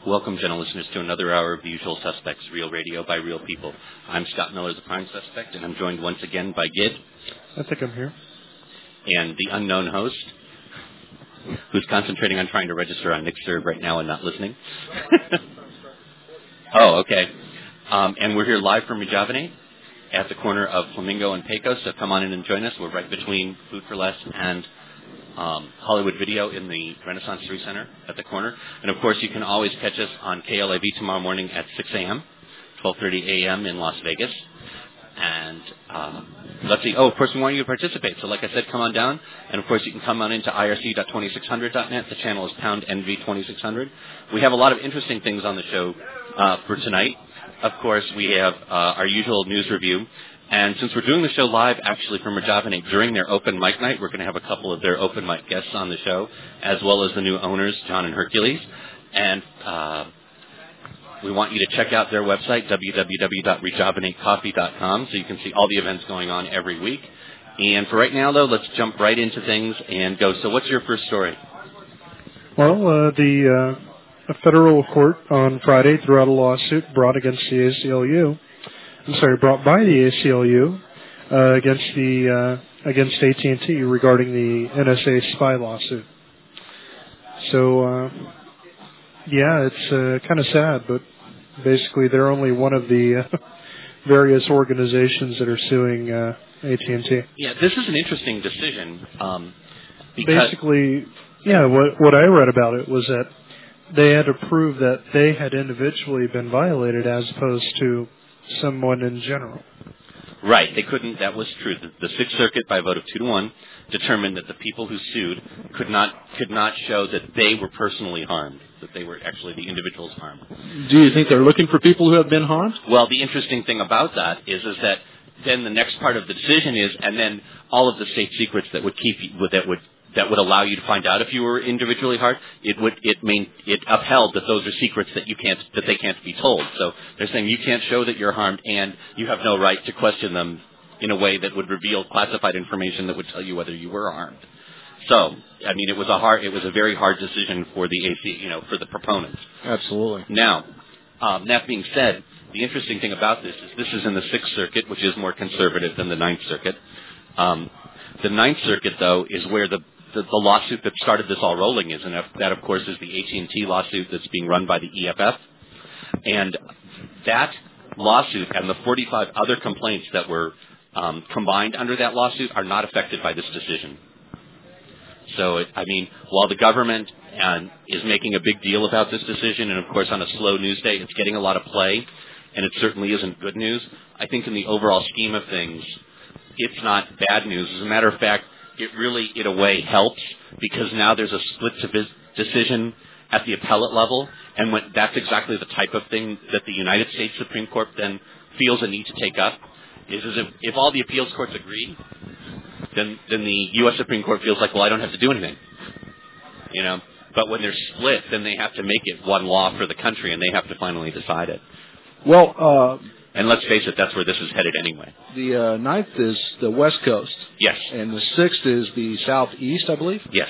Welcome, gentle listeners, to another hour of The Usual Suspects, Real Radio by Real People. I'm Scott Miller, the prime suspect, and I'm joined once again by Gid. I think I'm here. And the unknown host, who's concentrating on trying to register on NixServe right now and not listening. Oh, okay. And we're here live from Rejuvenate at the corner of Flamingo and Pecos, so come on in and join us. We're right between Food for Less and Hollywood Video in the Renaissance 3 Center at the corner. And, of course, you can always catch us on KLAV tomorrow morning at 6 a.m., 12:30 a.m. in Las Vegas. And let's see. Oh, of course, we want you to participate. So, like I said, come on down. And, of course, you can come on into irc.2600.net. The channel is pound NV2600. We have a lot of interesting things on the show for tonight. Of course, we have our usual news review. And since we're doing the show live, actually, from Rejuvenate during their open mic night, we're going to have a couple of their open mic guests on the show, as well as the new owners, John and Hercules. And we want you to check out their website, www.rejuvenatecoffee.com, so you can see all the events going on every week. And for right now, though, let's jump right into things and go. So what's your first story? Well, a federal court on Friday threw out a lawsuit brought against the ACLU. Brought by the ACLU against AT&T regarding the NSA spy lawsuit. So, it's kind of sad, but basically they're only one of the various organizations that are suing AT&T. Yeah, this is an interesting decision. Basically, what I read about it was that they had to prove that they had individually been violated as opposed to someone in general. Right, they couldn't. That was true. The Sixth Circuit, by a vote of 2-1, determined that the people who sued could not show that they were personally harmed, that they were actually the individuals harmed. Do you think they're looking for people who have been harmed? Well, the interesting thing about that is that then the next part of the decision is, and then all of the state secrets that would that would allow you to find out if you were individually harmed, it upheld that those are secrets that they can't be told. So they're saying you can't show that you're harmed, and you have no right to question them in a way that would reveal classified information that would tell you whether you were harmed. So, I mean, it was a very hard decision for the AC, for the proponents. Absolutely. Now, that being said, the interesting thing about this is in the Sixth Circuit, which is more conservative than the Ninth Circuit. The Ninth Circuit, though, is where the lawsuit that started this all rolling is, and that, of course, is the AT&T lawsuit that's being run by the EFF. And that lawsuit and the 45 other complaints that were combined under that lawsuit are not affected by this decision. So, while the government is making a big deal about this decision, and, of course, on a slow news day, it's getting a lot of play, and it certainly isn't good news, I think in the overall scheme of things, it's not bad news. As a matter of fact, it really, in a way, helps because now there's a split decision at the appellate level, and that's exactly the type of thing that the United States Supreme Court then feels a need to take up. Is if all the appeals courts agree, then the U.S. Supreme Court feels like, well, I don't have to do anything, But when they're split, then they have to make it one law for the country, and they have to finally decide it. Well, and let's face it, that's where this is headed anyway. The Ninth is the West Coast. Yes. And the Sixth is the Southeast, I believe? Yes.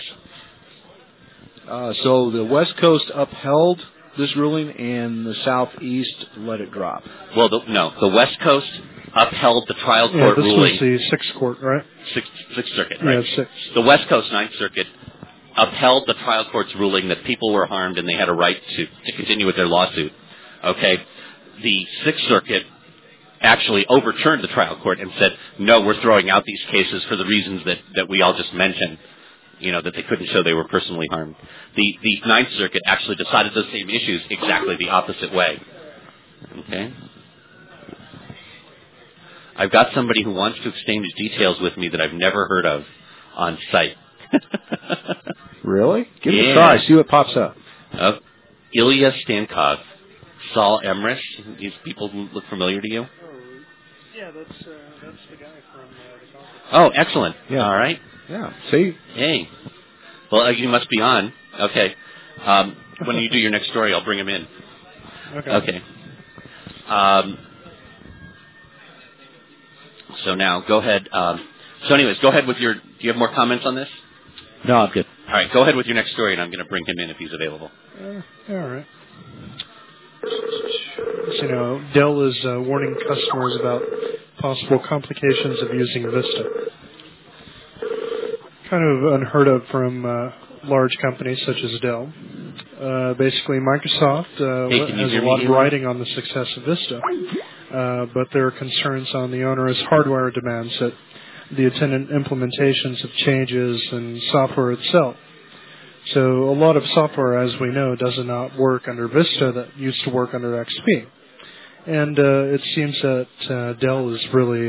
So the West Coast upheld this ruling, and the Southeast let it drop. Well, the West Coast upheld the trial court ruling. This was the Sixth Court, right? Sixth Circuit, right? Yeah, Sixth. The West Coast Ninth Circuit upheld the trial court's ruling that people were harmed and they had a right to continue with their lawsuit. Okay? The Sixth Circuit actually overturned the trial court and said, no, we're throwing out these cases for the reasons that we all just mentioned, that they couldn't show they were personally harmed. The Ninth Circuit actually decided those same issues exactly the opposite way. Okay? I've got somebody who wants to exchange details with me that I've never heard of on site. Really? Give it a try. See what pops up. Ilya Stankov, Saul Emrys. These people look familiar to you? Yeah, that's the guy from the conference. Oh, excellent. Yeah. All right. Yeah. See? Hey. Well, you must be on. Okay. When you do your next story, I'll bring him in. Okay. So now, go ahead. Go ahead with do you have more comments on this? No, I'm good. All right, go ahead with your next story, and I'm going to bring him in if he's available. All right. Dell is warning customers about possible complications of using Vista. Kind of unheard of from large companies such as Dell. Basically, Microsoft has a lot riding on the success of Vista, but there are concerns on the onerous hardware demands that the attendant implementations of changes in software itself. So a lot of software, as we know, does not work under Vista that used to work under XP. And it seems that Dell is really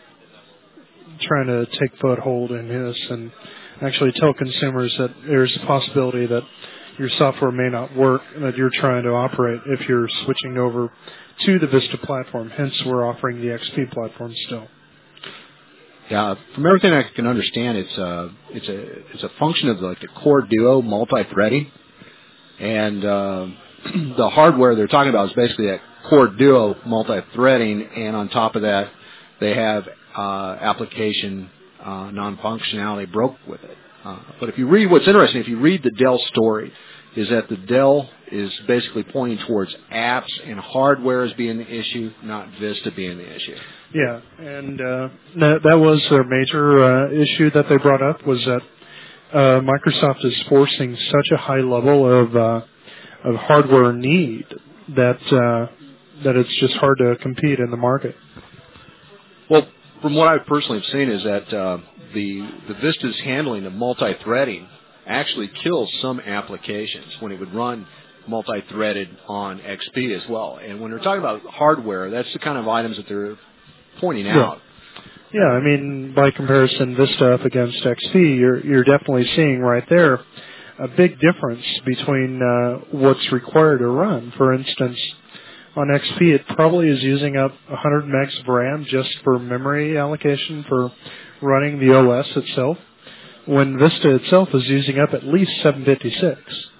trying to take foothold in this and actually tell consumers that there's a possibility that your software may not work that you're trying to operate if you're switching over to the Vista platform. Hence, we're offering the XP platform still. Yeah, from everything I can understand, it's a function of like the Core Duo multi-threading, and the hardware they're talking about is basically that Core Duo multi-threading, and on top of that, they have application non-functionality broke with it. But if you read what's interesting, if you read the Dell story, is that the Dell is basically pointing towards apps and hardware as being the issue, not Vista being the issue. Yeah, and that was a major issue that they brought up, was that Microsoft is forcing such a high level of hardware need that it's just hard to compete in the market. Well, from what I personally have seen is that the Vista's handling of multi-threading actually kills some applications when it would run multi-threaded on XP as well. And when they're talking about hardware, that's the kind of items that they're pointing out. Yeah, I mean, by comparison, Vista up against XP, you're definitely seeing right there a big difference between what's required to run. For instance, on XP, it probably is using up 100 megs of RAM just for memory allocation for running the OS itself, when Vista itself is using up at least 756.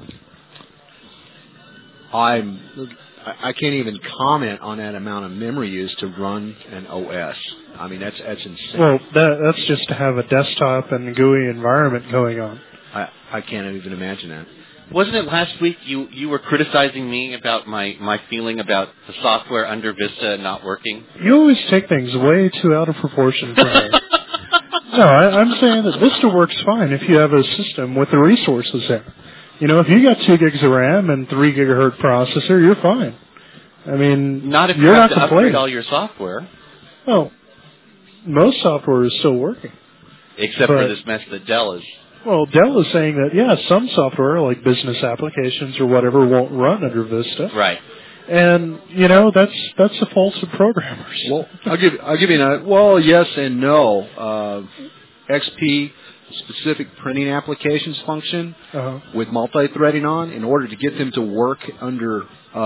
I can't even comment on that amount of memory used to run an OS. I mean, that's insane. Well, that's just to have a desktop and GUI environment going on. I can't even imagine that. Wasn't it last week you were criticizing me about my feeling about the software under Vista not working? You always take things way too out of proportion for me. No, I'm saying that Vista works fine if you have a system with the resources there. If you got 2 gigs of RAM and 3 gigahertz processor, you're fine. I mean, not if you you're have not to complaining. upgrade all your software. Well, most software is still working. Except for this mess that Dell is. Well, Dell is saying that, some software, like business applications or whatever, won't run under Vista. Right. And, that's the fault of programmers. Well, I'll give you a, yes and no. XP specific printing applications function with multi-threading on, in order to get them to work under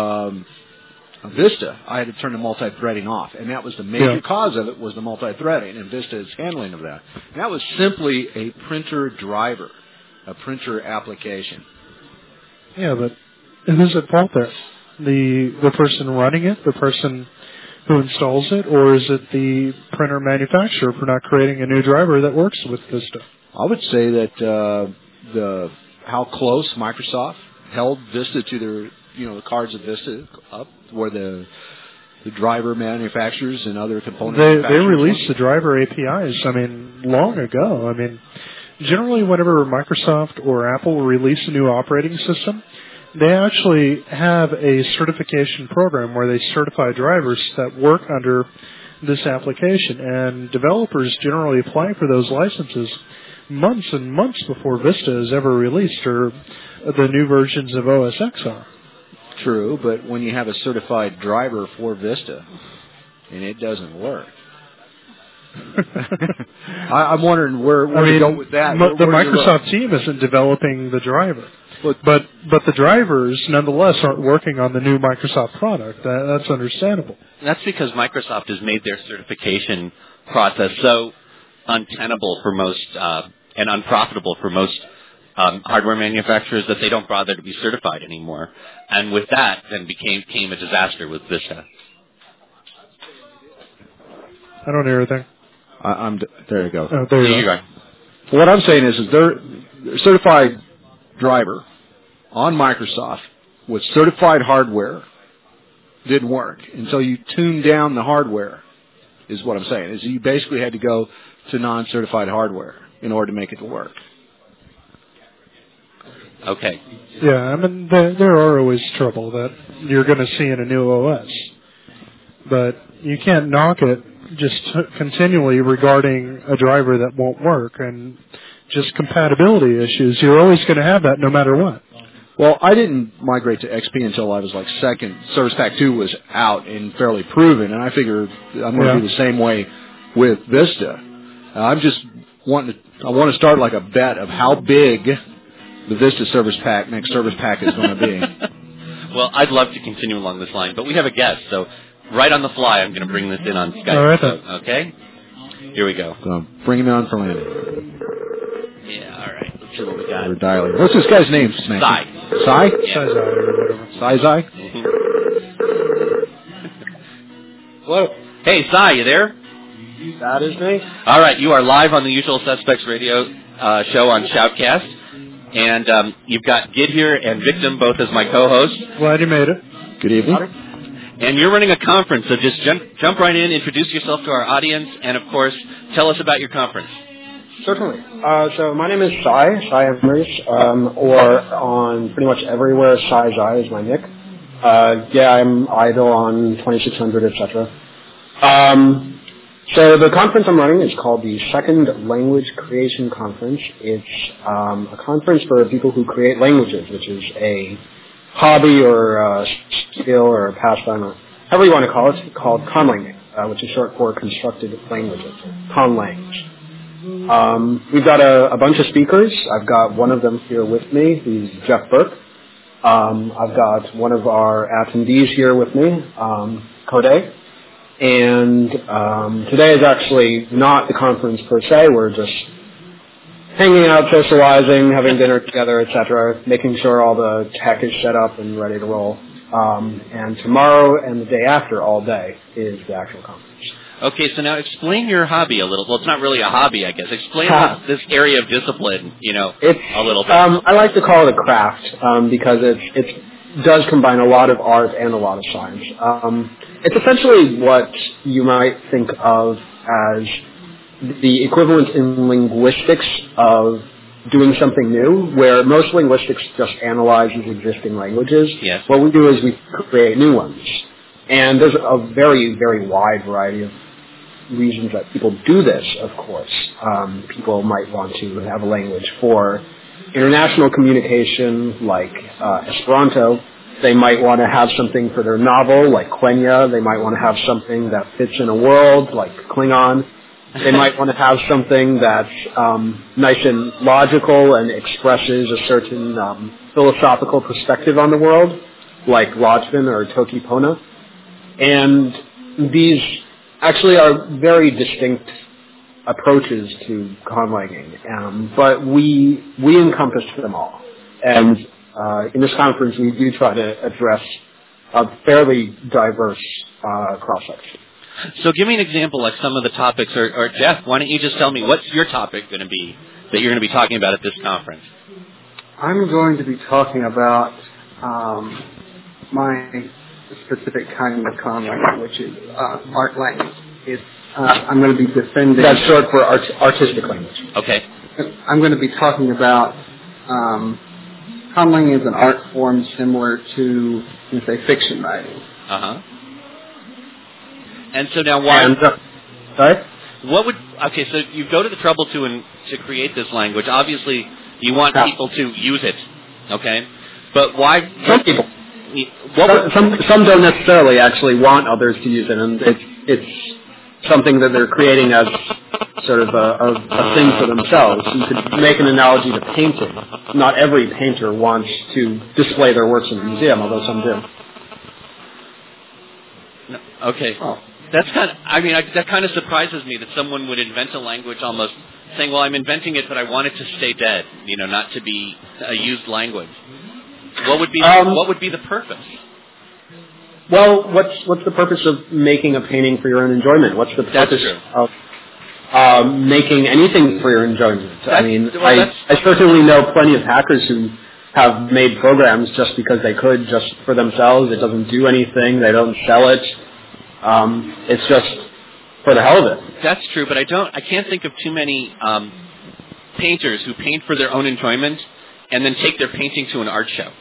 Vista, I had to turn the multi-threading off, and that was the major cause of it, was the multi-threading, and Vista's handling of that. And that was simply a printer driver, a printer application. Yeah, but who's at fault there? The person running it, the person who installs it, or is it the printer manufacturer for not creating a new driver that works with Vista? I would say that how close Microsoft held Vista to their the cards of Vista up, where the driver manufacturers and other component manufacturers. They released the driver APIs, long ago. Generally whenever Microsoft or Apple release a new operating system, they actually have a certification program where they certify drivers that work under this application, and developers generally apply for those licenses months and months before Vista is ever released, or the new versions of OS X are. True, but when you have a certified driver for Vista and it doesn't work, I'm wondering where to go with that. The Microsoft team isn't developing the driver, but the drivers nonetheless aren't working on the new Microsoft product. That's understandable. And that's because Microsoft has made their certification process so untenable for most and unprofitable for most hardware manufacturers that they don't bother to be certified anymore. And with that, then came a disaster with Vista. I don't hear anything. There you go. Oh, there you go. What I'm saying is their certified driver on Microsoft with certified hardware didn't work. And so you tuned down the hardware, is what I'm saying. Is you basically had to go to non-certified hardware in order to make it work. Okay. Yeah, I mean, there are always trouble that you're going to see in a new OS. But you can't knock it just continually regarding a driver that won't work. And just compatibility issues, you're always going to have that no matter what. Well, I didn't migrate to XP until I was like second. Service Pack 2 was out and fairly proven, and I figured I'm going to do the same way with Vista. I want to start like a bet of how big the Vista next Service Pack is going to be. Well, I'd love to continue along this line, but we have a guest, so right on the fly, I'm going to bring this in on Skype. All right, okay? Here we go. So bring him on for landing. Yeah, all right. Let's see what we got. We're dialing. What's this guy's name? Sai. Sai? Yeah. Sai or whatever. Sai? Mm-hmm. Hello. Hey, Sai, you there? That is me. All right, you are live on the Usual Suspects radio show on Shoutcast. And you've got Gid here and Victim both as my co-hosts. Glad you made it. Good evening. And you're running a conference, so just jump right in, introduce yourself to our audience, and, of course, tell us about your conference. Certainly. So my name is Sai Emrys, or on pretty much everywhere, Sai Zai is my nick. I'm idle on 2600, etc. So the conference I'm running is called the Second Language Creation Conference. It's a conference for people who create languages, which is a hobby or a skill or a pastime, or however you want to call it, called conlanging, which is short for constructed languages, conlangs. We've got a bunch of speakers. I've got one of them here with me. He's Jeff Burke. I've got one of our attendees here with me, Code. And today is actually not the conference per se. We're just hanging out, socializing, having dinner together, etc., making sure all the tech is set up and ready to roll. And tomorrow and the day after, all day, is the actual conference. Okay, so now explain your hobby a little. Well, it's not really a hobby, I guess. Explain this area of discipline, a little bit. I like to call it a craft because it does combine a lot of art and a lot of science. It's essentially what you might think of as the equivalent in linguistics of doing something new, where most linguistics just analyzes existing languages. Yes. What we do is we create new ones. And there's a very, very wide variety of reasons that people do this, of course. People might want to have a language for international communication, like Esperanto. They might want to have something for their novel, like Quenya. They might want to have something that fits in a world, like Klingon. They might want to have something that's nice and logical and expresses a certain philosophical perspective on the world, like Lodgman or Toki Pona. And these actually are very distinct approaches to conlanging, but we encompass them all. And in this conference, we do try to address a fairly diverse cross-section. So give me an example, like some of the topics, or Jeff, why don't you just tell me, what's your topic going to be that you're going to be talking about at this conference? I'm going to be talking about my specific kind of conlang, which is art language. I'm going to be defending... That's short for artistic language. Okay. I'm going to be talking about conlang is an art form similar to, say, fiction writing. Uh-huh. And so now why... Sorry? Okay, so you go to the trouble to create this language. Obviously, you want people to use it, okay? But why... Some people. Some don't necessarily actually want others to use it, and it's something that they're creating as sort of a thing for themselves. You could make an analogy to painting. Not every painter wants to display their works in a museum, although some do. No, okay. Oh. That kind of surprises me that someone would invent a language almost saying, well, I'm inventing it, but I want it to stay dead, not to be a used language. What would be the purpose? Well, what's the purpose of making a painting for your own enjoyment? What's the purpose of making anything for your enjoyment? I certainly know plenty of hackers who have made programs just because they could, just for themselves. It doesn't do anything. They don't sell it. It's just for the hell of it. That's true, but I can't think of too many painters who paint for their own enjoyment and then take their painting to an art show.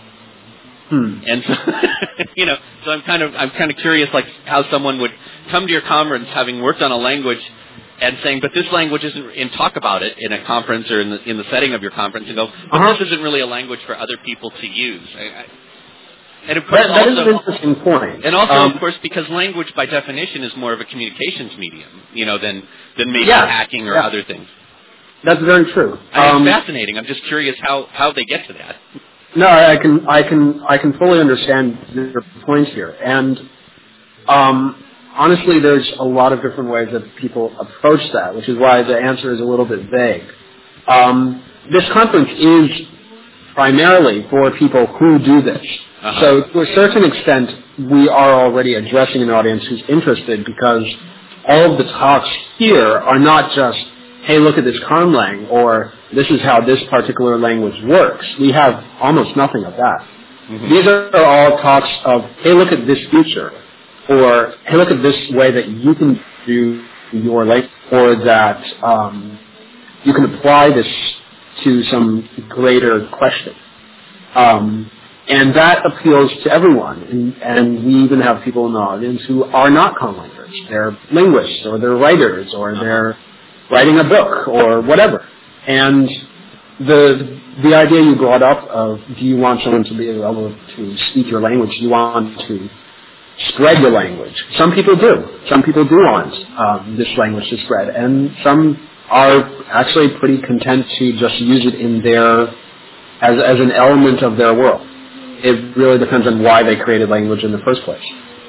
And so, so I'm kind of curious, like how someone would come to your conference having worked on a language and saying, but this language isn't, and talk about it in a conference or in the setting of your conference, and go, but this isn't really a language for other people to use. And of course, that is an interesting point. And also, of course, because language by definition is more of a communications medium, than maybe hacking or other things. That's very true. It's fascinating. I'm just curious how they get to that. No, I can fully understand your point here, and honestly, there's a lot of different ways that people approach that, which is why the answer is a little bit vague. This conference is primarily for people who do this. So to a certain extent, we are already addressing an audience who's interested, because all of the talks here are not just, hey, look at this conlang, or this is how this particular language works. We have almost nothing of that. These are all talks of, hey, look at this feature, or hey, look at this way that you can do your language, or that you can apply this to some greater question. And that appeals to everyone. And we even have people in the audience who are not conlangers. They're linguists, or they're writers, or they're writing a book, or whatever. And the idea you brought up of, do you want someone to be able to speak your language? Do you want to spread your language? Some people do. Some people do want this language to spread. And some are actually pretty content to just use it in as an element of their world. It really depends on why they created language in the first place.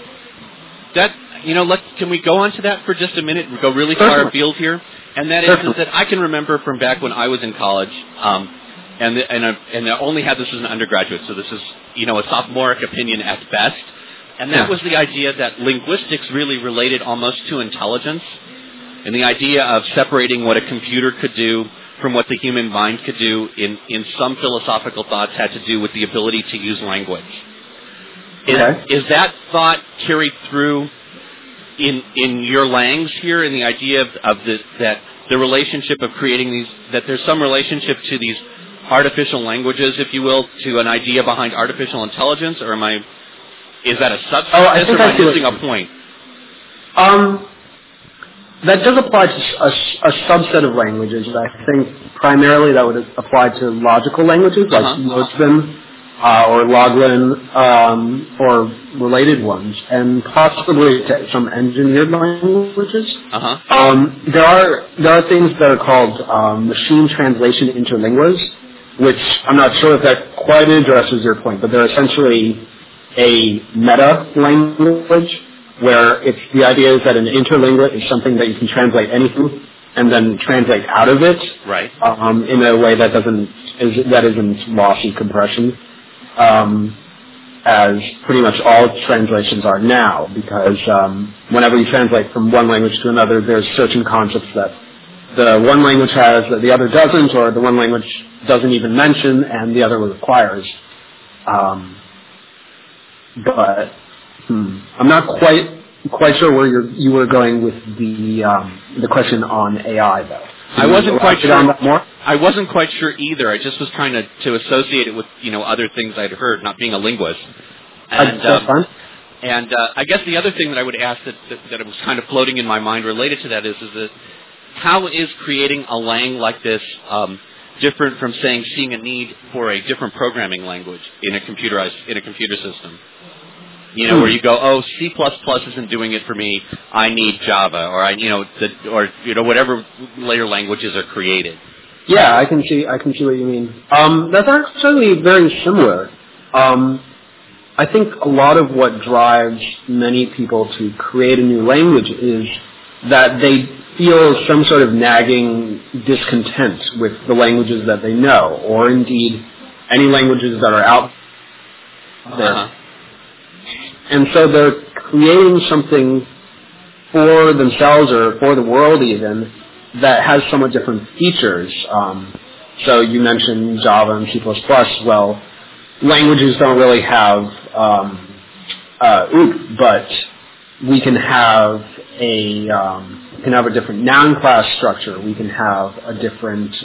Can we go on to that for just a minute and go really far afield here? And that is that I can remember from back when I was in college, and I only had this as an undergraduate, so this is, a sophomoric opinion at best. And that was the idea that linguistics really related almost to intelligence, and the idea of separating what a computer could do from what the human mind could do in some philosophical thoughts had to do with the ability to use language. Is that thought carried through in your langs here, in the idea that the relationship of creating these, that there's some relationship to these artificial languages, if you will, to an idea behind artificial intelligence, or is that a subset, or am I missing a point? That does apply to a subset of languages. I think primarily that would apply to logical languages like Lojban or Loglan or related ones, and possibly to some engineered languages. There are things that are called machine translation interlinguas, which I'm not sure if that quite addresses your point, but they're essentially a meta language, where the idea is that an interlingua is something that you can translate anything and then translate out of it, right? In a way that isn't lossy compression, as pretty much all translations are now. Because whenever you translate from one language to another, there's certain concepts that the one language has that the other doesn't, or the one language doesn't even mention and the other requires. But I'm not quite sure where you were going with the question on AI, though. I wasn't quite sure on that more. I wasn't quite sure either. I just was trying to associate it with other things I'd heard, not being a linguist. And that's fine. And I guess the other thing that I would ask that was kind of floating in my mind related to that is that how is creating a lang like this different from seeing a need for a different programming language in a computer system? Where you go, C++ isn't doing it for me. I need Java, or whatever later languages are created. Yeah, I can see what you mean. That's actually very similar. I think a lot of what drives many people to create a new language is that they feel some sort of nagging discontent with the languages that they know, or indeed any languages that are out there. And so they're creating something for themselves or for the world even that has somewhat different features. So you mentioned Java and C++. Well, languages don't really have OOP, but we can have a different noun class structure. We can have a different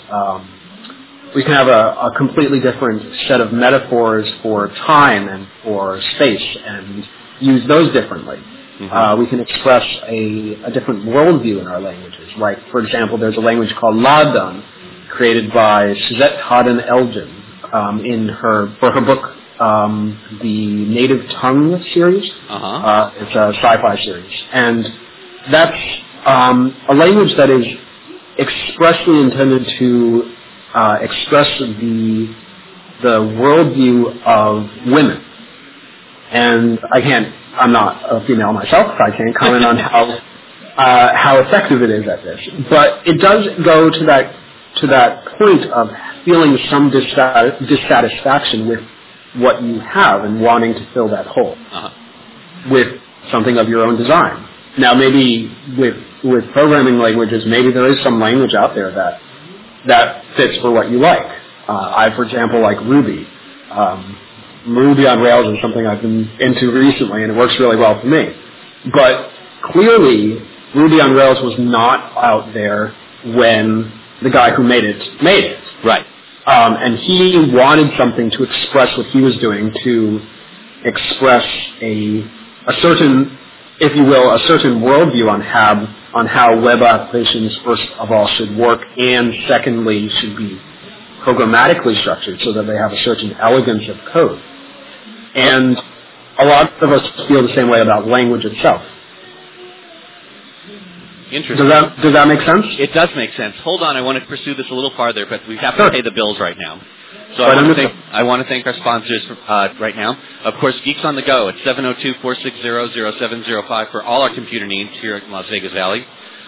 a completely different set of metaphors for time and for space, and use those differently. We can express a different worldview in our languages. Like, for example, there's a language called Ladan, created by Suzette Haden-Elgin for her book, the Native Tongue series. It's a sci-fi series. And that's a language that is expressly intended to express the worldview of women. And I'm not a female myself, so I can't comment on how effective it is at this. But it does go to that point of feeling some dissatisfaction with what you have and wanting to fill that hole with something of your own design. Now, maybe with programming languages, maybe there is some language out there that fits for what you like. I, for example, like Ruby. Ruby on Rails is something I've been into recently, and it works really well for me. But clearly, Ruby on Rails was not out there when the guy who made it. Right. And he wanted something to express what he was doing, to express a certain, if you will, a certain worldview on how web applications, first of all, should work, and secondly, should be programmatically structured so that they have a certain elegance of code. And a lot of us feel the same way about language itself. Interesting. Does that make sense? It does make sense. Hold on, I want to pursue this a little farther, but we have to pay the bills right now. So I want to thank our sponsors right now. Of course, Geeks on the Go at 702-460-0705 for all our computer needs here in Las Vegas Valley.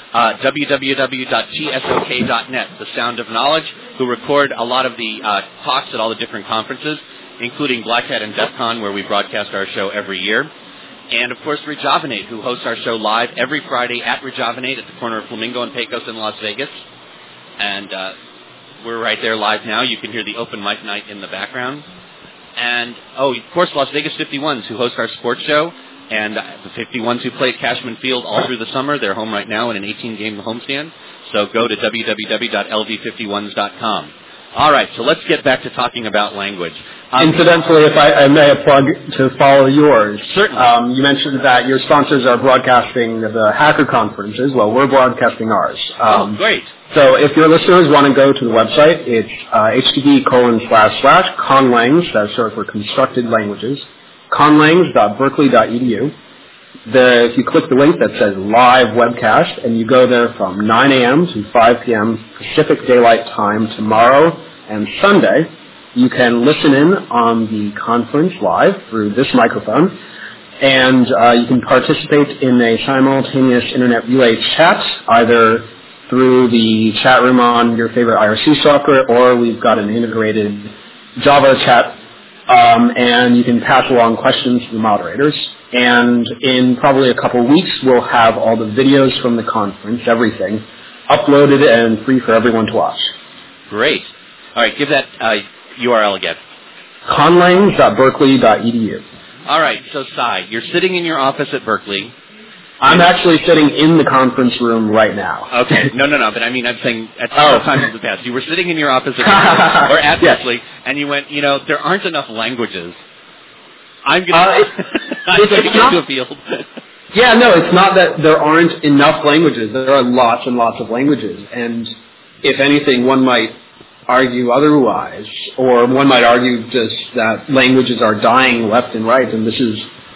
www.tsok.net, the Sound of Knowledge, who record a lot of the talks at all the different conferences, including Black Hat and DEF CON, where we broadcast our show every year. And, of course, Rejovenate, who hosts our show live every Friday at Rejovenate at the corner of Flamingo and Pecos in Las Vegas. And we're right there live now. You can hear the open mic night in the background. And, of course, Las Vegas 51s, who host our sports show. And the 51s who play at Cashman Field all through the summer. They're home right now in an 18-game homestand. So go to www.lv51s.com. All right, so let's get back to talking about language. Incidentally, if I may plug to follow yours. Certainly. You mentioned that your sponsors are broadcasting the hacker conferences. Well, we're broadcasting ours. Great. So if your listeners want to go to the website, it's http://conlangs, that's short for constructed languages, conlangs.berkeley.edu. If you click the link that says live webcast, and you go there from 9 a.m. to 5 p.m. Pacific Daylight Time tomorrow and Sunday, you can listen in on the conference live through this microphone, and you can participate in a simultaneous internet relay chat, either through the chat room on your favorite IRC software, or we've got an integrated Java chat, and you can pass along questions to the moderators. And in probably a couple weeks, we'll have all the videos from the conference, everything, uploaded and free for everyone to watch. Great. All right, give that URL again. conlangs.berkeley.edu. All right, so Cy, you're sitting in your office at Berkeley. I'm actually sitting in the conference room right now. Okay, no, but I mean, I'm saying at some time in the past, you were sitting in your office at Berkeley, or at Berkeley, and you went, there aren't enough languages. I'm going to get to a field. Yeah, no, it's not that there aren't enough languages. There are lots and lots of languages, and if anything, one might argue otherwise, or one might argue just that languages are dying left and right, and this is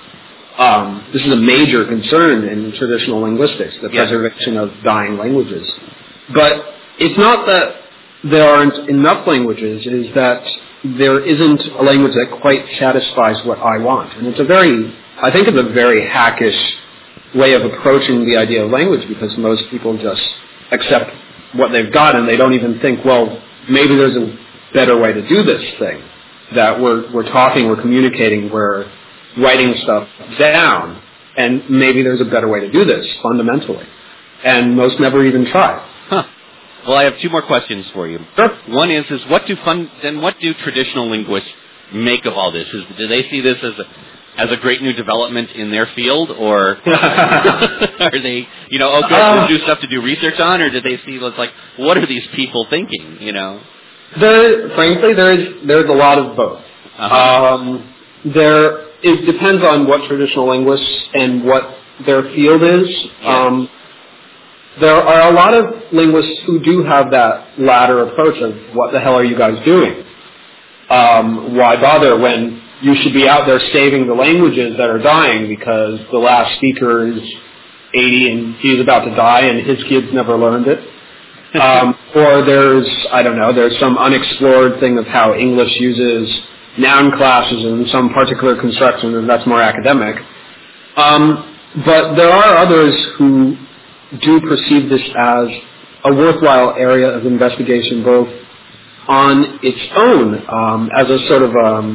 a major concern in traditional linguistics, the preservation of dying languages. But it's not that there aren't enough languages, it is that there isn't a language that quite satisfies what I want. And I think it's a very hackish way of approaching the idea of language, because most people just accept what they've got and they don't even think, well, maybe there's a better way to do this thing. That we're talking, we're communicating, we're writing stuff down, and maybe there's a better way to do this fundamentally. And most never even try. Huh. Well, I have two more questions for you. Sure. One is what do traditional linguists make of all this? Do they see this as a great new development in their field, or are they, good, we'll do stuff to do research on, or do they see it's like, what are these people thinking, Frankly, there's a lot of both. Uh-huh. It depends on what traditional linguists and what their field is. Yes. There are a lot of linguists who do have that latter approach of, what the hell are you guys doing? Why bother when you should be out there saving the languages that are dying because the last speaker is 80 and he's about to die and his kids never learned it. Or there's some unexplored thing of how English uses noun classes in some particular construction, and that's more academic. But there are others who do perceive this as a worthwhile area of investigation, both on its own, as a sort of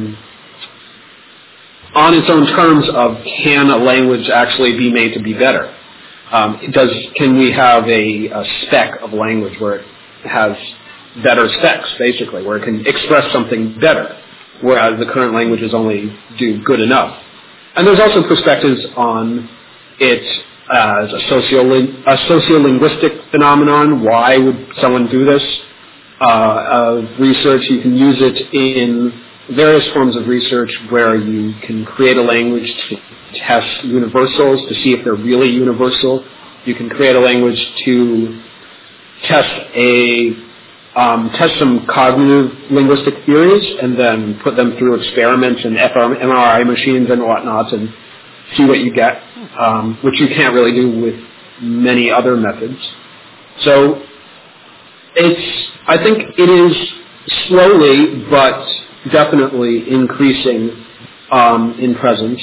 on its own terms of, can a language actually be made to be better? Can we have a spec of language where it has better specs, basically, where it can express something better, whereas the current languages only do good enough? And there's also perspectives on it as a sociolinguistic phenomenon. Why would someone do this? Research, you can use it in various forms of research where you can create a language to test universals to see if they're really universal. You can create a language to test some cognitive linguistic theories and then put them through experiments and MRI machines and whatnot and see what you get, which you can't really do with many other methods. So I think it is slowly but definitely increasing in presence,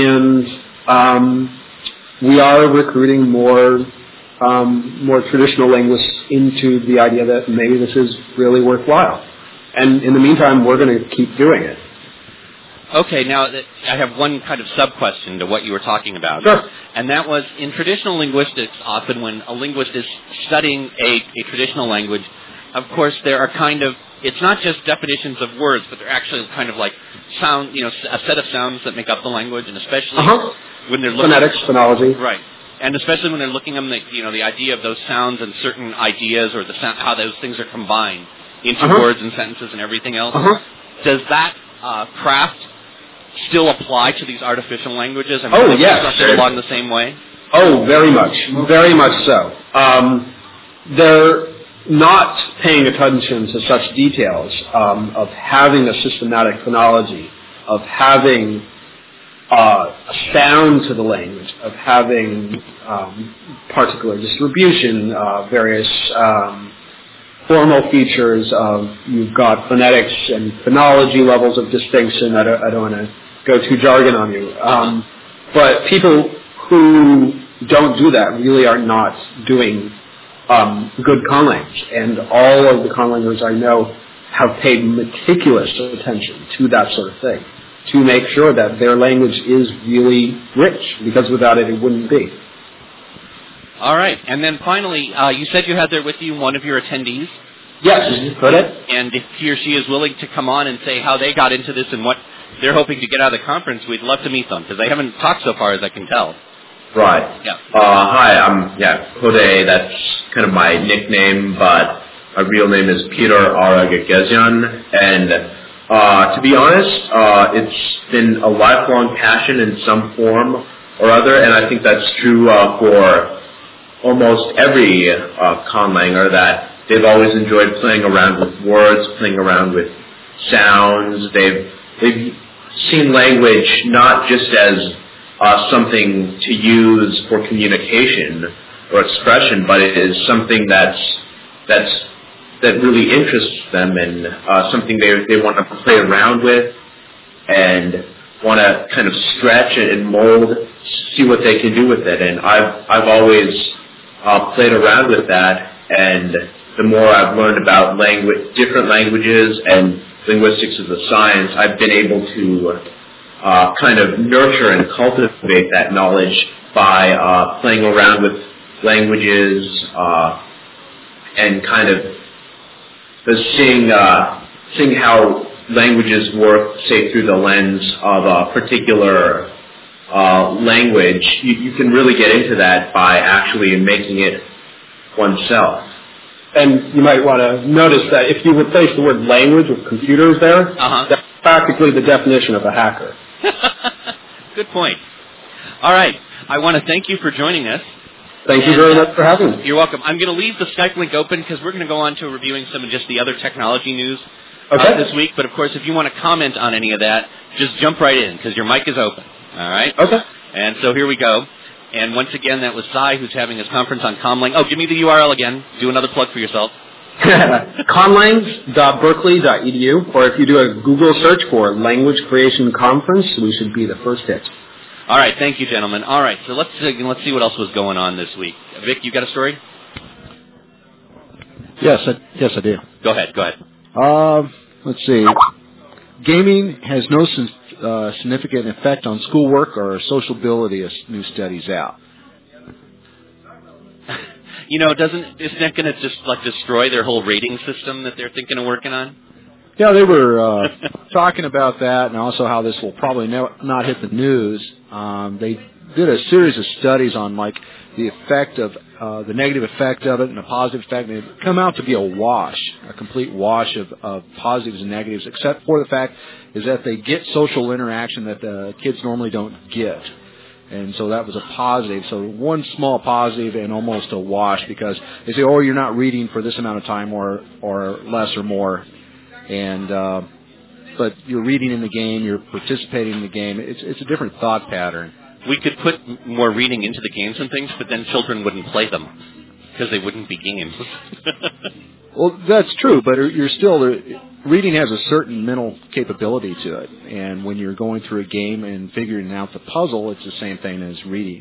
and we are recruiting more traditional linguists into the idea that maybe this is really worthwhile. And in the meantime, we're going to keep doing it. Okay, now I have one kind of sub-question to what you were talking about. Sure. And that was, in traditional linguistics, often when a linguist is studying a traditional language, of course there are it's not just definitions of words, but they're actually kind of like sound, a set of sounds that make up the language, and especially when they're looking phonetics, phonology. Right. And especially when they're looking at the idea of those sounds and certain ideas or how those things are combined into words and sentences and everything else. Does that craft still apply to these artificial languages? I mean, yes. Along the same way? Oh, very much so. They're not paying attention to such details of having a systematic phonology, of having a sound to the language, of having particular distribution, various formal features of, you've got phonetics and phonology levels of distinction. I don't want to go too jargon on you. But people who don't do that really are not doing good conlangs. And all of the conlangers I know have paid meticulous attention to that sort of thing, to make sure that their language is really rich, because without it, it wouldn't be. All right. And then finally, you said you had there with you one of your attendees. Yes, got it. And if he or she is willing to come on and say how they got into this and what they're hoping to get out of the conference, we'd love to meet them, because they haven't talked so far as I can tell. Right. Yeah. Hi, I'm Kode. That's kind of my nickname, but my real name is Peter Aragagesian. And to be honest, it's been a lifelong passion in some form or other, and I think that's true for almost every conlanger, that they've always enjoyed playing around with words, playing around with sounds. They've seen language not just as something to use for communication or expression, but it is something that really interests them, and something they want to play around with and want to kind of stretch and mold, see what they can do with it. And I've always played around with that, and the more I've learned about different languages and linguistics as a science, I've been able to kind of nurture and cultivate that knowledge by playing around with languages and kind of seeing how languages work, say, through the lens of a particular language, you can really get into that by actually making it oneself. And you might want to notice that if you replace the word language with computers there, that's practically the definition of a hacker. Good point. All right. I want to thank you for joining us. Thank you very much for having me. You're welcome. I'm going to leave the Skype link open because we're going to go on to reviewing some of just the other technology news this week. But, of course, if you want to comment on any of that, just jump right in because your mic is open. All right? Okay. And so here we go. And once again, that was Cy, who's having his conference on Comlang. Oh, give me the URL again. Do another plug for yourself. Conlangs.berkeley.edu, or if you do a Google search for Language Creation Conference, we should be the first hit. All right, thank you, gentlemen. All right, so let's see what else was going on this week. Vic, you got a story? Yes, I do. Go ahead. Let's see. Gaming has no significant effect on schoolwork or sociability, as new studies out. Isn't that going to just destroy their whole rating system that they're thinking of working on? Yeah, they were talking about that, and also how this will probably not hit the news. They did a series of studies on the effect of the negative effect of it and the positive effect, and it come out to be a complete wash of positives and negatives, except for the fact is that they get social interaction that the kids normally don't get. And so that was a positive. So one small positive and almost a wash, because they say, oh, you're not reading for this amount of time or less or more. And but you're reading in the game, you're participating in the game. It's a different thought pattern. We could put more reading into the games and things, but then children wouldn't play them because they wouldn't be games. Well, that's true, but you're still reading has a certain mental capability to it, and when you're going through a game and figuring out the puzzle, it's the same thing as reading.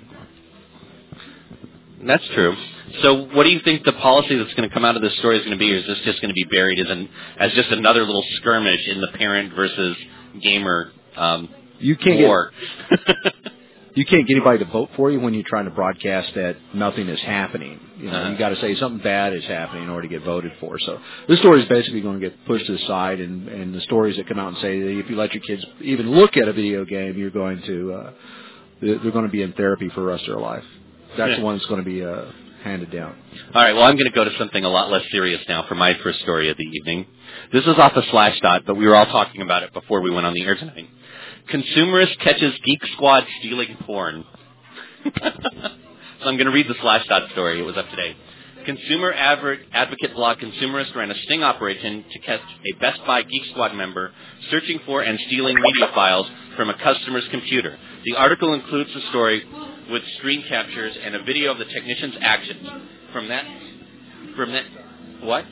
That's true. So what do you think the policy that's going to come out of this story is going to be, or is this just going to be buried as just another little skirmish in the parent versus gamer war? You can't get anybody to vote for you when you're trying to broadcast that nothing is happening. You got to say something bad is happening in order to get voted for. So this story is basically going to get pushed to the side, and the stories that come out and say that if you let your kids even look at a video game, you're going to they're going to be in therapy for the rest of their life. That's the one that's going to be handed down. All right, well, I'm going to go to something a lot less serious now for my first story of the evening. This is off of Slashdot, but we were all talking about it before we went on the air tonight. Consumerist catches Geek Squad stealing porn. So I'm going to read the Slashdot story. It was up today. Consumer advocate blog Consumerist ran a sting operation to catch a Best Buy Geek Squad member searching for and stealing media files from a customer's computer. The article includes the story with screen captures and a video of the technician's actions. From that, what?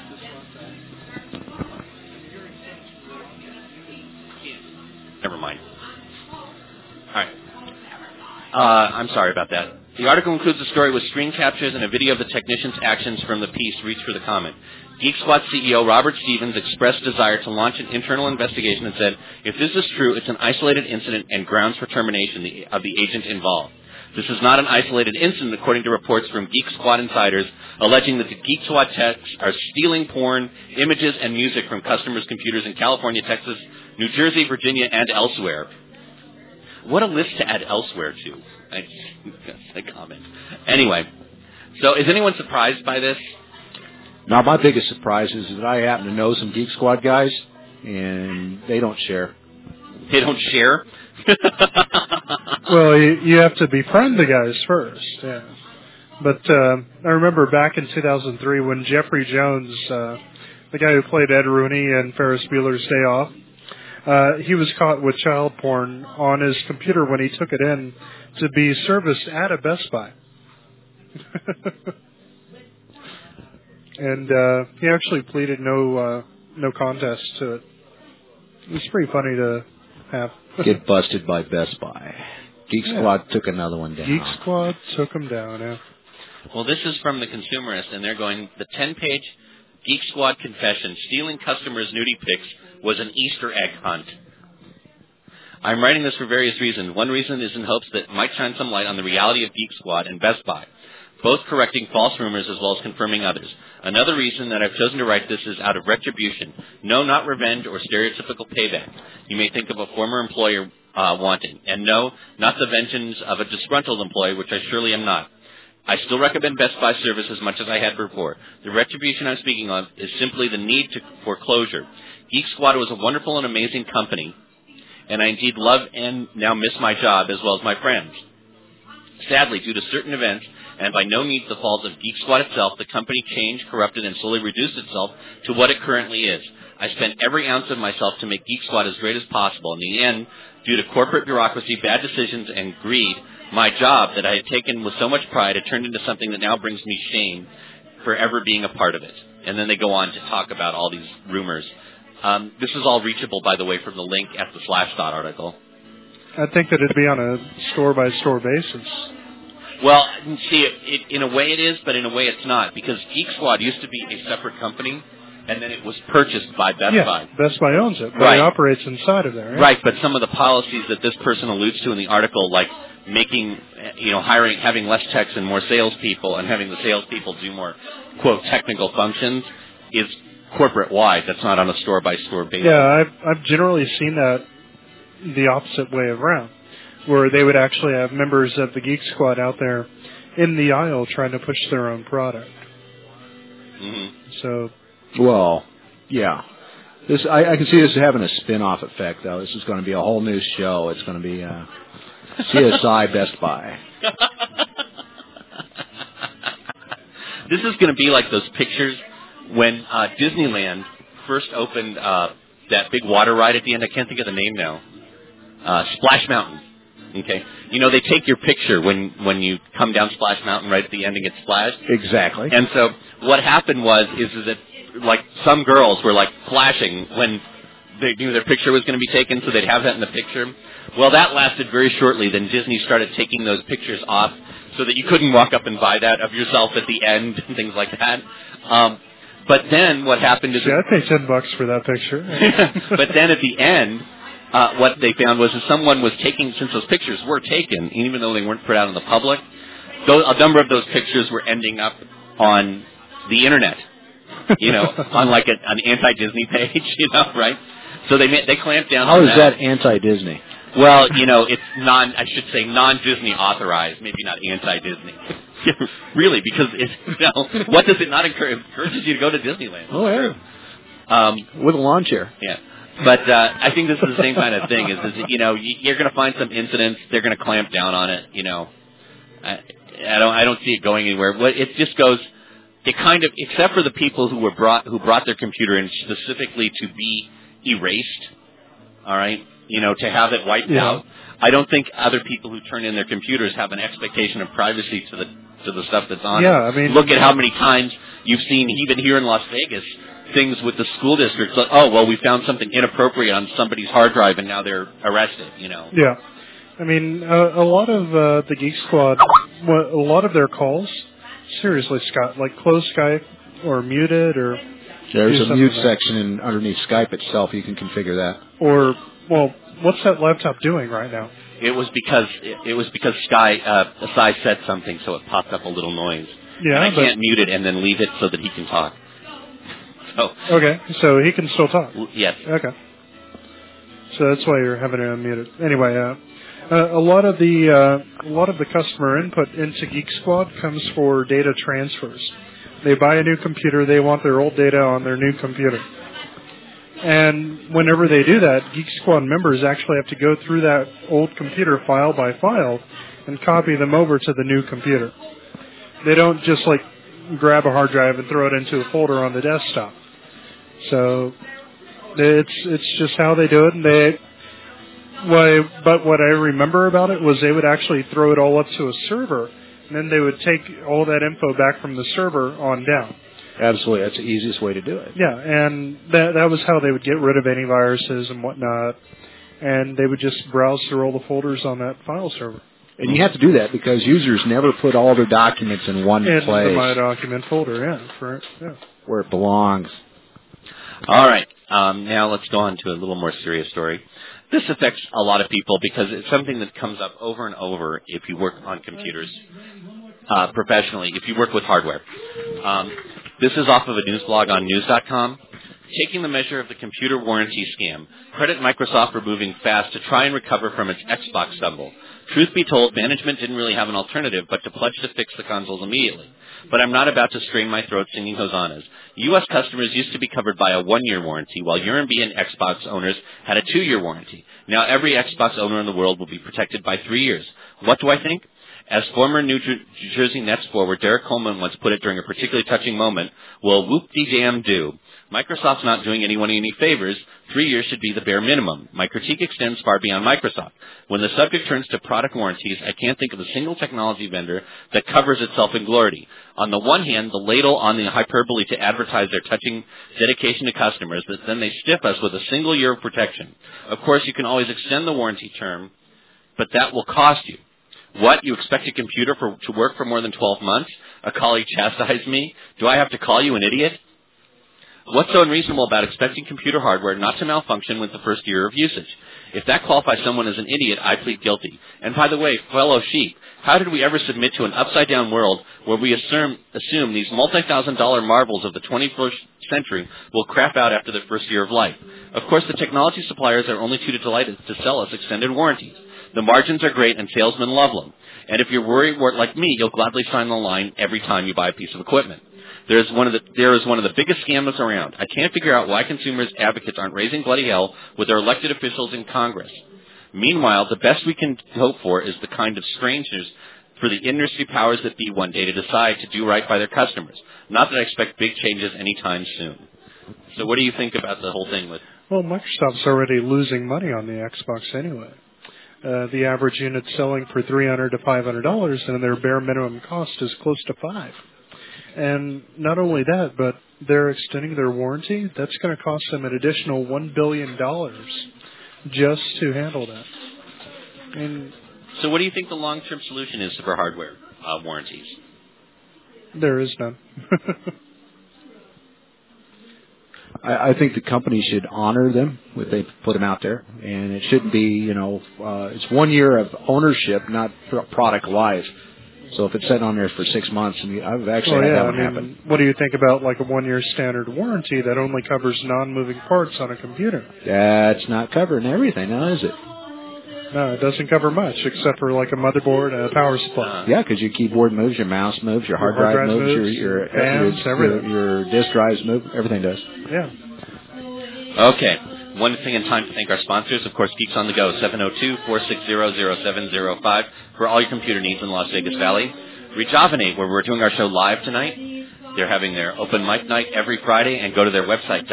Never mind. All right. I'm sorry about that. The article includes a story with screen captures and a video of the technician's actions from the piece. Reach for the comment. Geek Squad CEO Robert Stevens expressed desire to launch an internal investigation and said, if this is true, it's an isolated incident and grounds for termination of the agent involved. This is not an isolated incident, according to reports from Geek Squad insiders, alleging that the Geek Squad techs are stealing porn, images, and music from customers' computers in California, Texas, New Jersey, Virginia, and elsewhere. What a list to add elsewhere to. I comment. Anyway, so is anyone surprised by this? Now, my biggest surprise is that I happen to know some Geek Squad guys, and they don't share. They don't share? Well, you have to befriend the guys first, yeah. But I remember back in 2003 when Jeffrey Jones, the guy who played Ed Rooney in Ferris Bueller's Day Off, he was caught with child porn on his computer when he took it in to be serviced at a Best Buy. And he actually pleaded no contest to it. It was pretty funny to have. Get busted by Best Buy. Geek Squad took another one down. Geek Squad took him down, yeah. Well, this is from The Consumerist, and they're going, the 10-page Geek Squad confession, stealing customers' nudie pics was an Easter egg hunt. I'm writing this for various reasons. One reason is in hopes that it might shine some light on the reality of Geek Squad and Best Buy. both correcting false rumors as well as confirming others. Another reason that I've chosen to write this is out of retribution. No, not revenge or stereotypical payback. You may think of a former employer wanting. And no, not the vengeance of a disgruntled employee, which I surely am not. I still recommend Best Buy service as much as I had before. The retribution I'm speaking of is simply the need for closure. Geek Squad was a wonderful and amazing company, and I indeed love and now miss my job as well as my friends. Sadly, due to certain events, and by no means the fault of Geek Squad itself, the company changed, corrupted, and slowly reduced itself to what it currently is. I spent every ounce of myself to make Geek Squad as great as possible. In the end, due to corporate bureaucracy, bad decisions, and greed, my job that I had taken with so much pride had turned into something that now brings me shame for ever being a part of it. And then they go on to talk about all these rumors. This is all reachable, by the way, from the link at the Slashdot article. I think that it'd be on a store-by-store basis. Well, see, in a way it is, but in a way it's not, because Geek Squad used to be a separate company, and then it was purchased by Best Buy. Best Buy owns it, but right. It operates inside of there. Right? Right, but some of the policies that this person alludes to in the article, like making, having less techs and more salespeople, and having the salespeople do more, quote, technical functions, is corporate-wide. That's not on a store-by-store basis. Yeah, I've generally seen that the opposite way around, where they would actually have members of the Geek Squad out there in the aisle trying to push their own product. Mm-hmm. So, well, yeah. I can see this having a spin-off effect, though. This is going to be a whole new show. It's going to be CSI Best Buy. This is going to be like those pictures when Disneyland first opened that big water ride at the end. I can't think of the name now. Splash Mountain. Okay. They take your picture when you come down Splash Mountain right at the end and get splashed. Exactly. And so what happened is that like some girls were like flashing when they knew their picture was going to be taken, so they'd have that in the picture. Well, that lasted very shortly. Then Disney started taking those pictures off so that you couldn't walk up and buy that of yourself at the end and things like that. But then what happened is... Yeah, I paid $10 for that picture. But then at the end, what they found was that someone was taking, since those pictures were taken, even though they weren't put out in the public, a number of those pictures were ending up on the Internet, on like an anti-Disney page, right? So they clamped down on that. How is that anti-Disney? Well, it's non-Disney authorized, maybe not anti-Disney. Really, because what does it not encourage? It encourages you to go to Disneyland. Oh, yeah. With a lawn chair. Yeah. But I think this is the same kind of thing. You're going to find some incidents. They're going to clamp down on it. I don't see it going anywhere. It just goes. It kind of, except for the people who brought their computer in specifically to be erased. All right. To have it wiped out. I don't think other people who turn in their computers have an expectation of privacy to the stuff that's on it. I mean, look at how many times you've seen, even here in Las Vegas, things with the school districts, like, oh, well, we found something inappropriate on somebody's hard drive and now they're arrested, Yeah. I mean, a lot of the Geek Squad, a lot of their calls, seriously, Scott, like close Skype or muted or... There's a mute section underneath Skype itself. You can configure that. Or, well, what's that laptop doing right now? It was because Sai said something, so it popped up a little noise. Yeah, and I can't mute it and then leave it so that he can talk. Okay, so he can still talk. Yes. Okay. So that's why you're having it unmuted. Anyway, a lot of the customer input into Geek Squad comes for data transfers. They buy a new computer, they want their old data on their new computer. And whenever they do that, Geek Squad members actually have to go through that old computer file by file and copy them over to the new computer. They don't just like grab a hard drive and throw it into a folder on the desktop. So it's just how they do it. And but what I remember about it was they would actually throw it all up to a server, and then they would take all that info back from the server on down. Absolutely. That's the easiest way to do it. Yeah, and that was how they would get rid of any viruses and whatnot. And they would just browse through all the folders on that file server. And you have to do that because users never put all their documents in one place. In the My Document folder, where it belongs. All right. Now let's go on to a little more serious story. This affects a lot of people because it's something that comes up over and over if you work on computers. professionally if you work with hardware. This is off of a news blog on news.com. Taking the measure of the computer warranty scam, credit Microsoft for moving fast to try and recover from its Xbox stumble. Truth be told, management didn't really have an alternative but to pledge to fix the consoles immediately. But I'm not about to strain my throat singing hosannas. U.S. customers used to be covered by a 1-year warranty, while European and Xbox owners had a 2-year warranty. Now every Xbox owner in the world will be protected by 3 years. What do I think? As former New Jersey Nets forward Derek Coleman once put it during a particularly touching moment, well, whoop-de-damn-do. Microsoft's not doing anyone any favors. 3 years should be the bare minimum. My critique extends far beyond Microsoft. When the subject turns to product warranties, I can't think of a single technology vendor that covers itself in glory. On the one hand, the ladle on the hyperbole to advertise their touching dedication to customers, but then they stiff us with a single year of protection. Of course, you can always extend the warranty term, but that will cost you. What? You expect a computer to work for more than 12 months? A colleague chastised me. Do I have to call you an idiot? What's so unreasonable about expecting computer hardware not to malfunction with the first year of usage? If that qualifies someone as an idiot, I plead guilty. And by the way, fellow sheep, how did we ever submit to an upside-down world where we assume these multi-thousand-dollar marvels of the 21st century will crap out after their first year of life? Of course, the technology suppliers are only too delighted to sell us extended warranties. The margins are great, and salesmen love them. And if you're worried like me, you'll gladly sign the line every time you buy a piece of equipment. There is one of the biggest scammers around. I can't figure out why consumers advocates aren't raising bloody hell with their elected officials in Congress. Meanwhile, the best we can hope for is the kind of strangeness for the industry powers that be one day to decide to do right by their customers. Not that I expect big changes anytime soon. So what do you think about the whole thing with... Well, Microsoft's already losing money on the Xbox anyway. The average unit selling for $300 to $500, and their bare minimum cost is close to $5. And not only that, but they're extending their warranty. That's going to cost them an additional $1 billion just to handle that. And so what do you think the long-term solution is for hardware warranties? There is none. I think the company should honor them if they put them out there, and it shouldn't be, it's 1 year of ownership, not product life. So if it's set on there for 6 months, I've actually had that one happen. What do you think about like a 1-year standard warranty that only covers non-moving parts on a computer? That's not covering everything, now is it? No, it doesn't cover much except for like a motherboard and a power supply. Yeah, because your keyboard moves, your mouse moves, your hard drive moves, your disk drives move, everything does. Yeah. Okay. One thing in time to thank our sponsors, of course, Geeks on the Go, 702-460-0705 for all your computer needs in Las Vegas Valley. Rejuvenate, where we're doing our show live tonight. They're having their open mic night every Friday, and go to their website,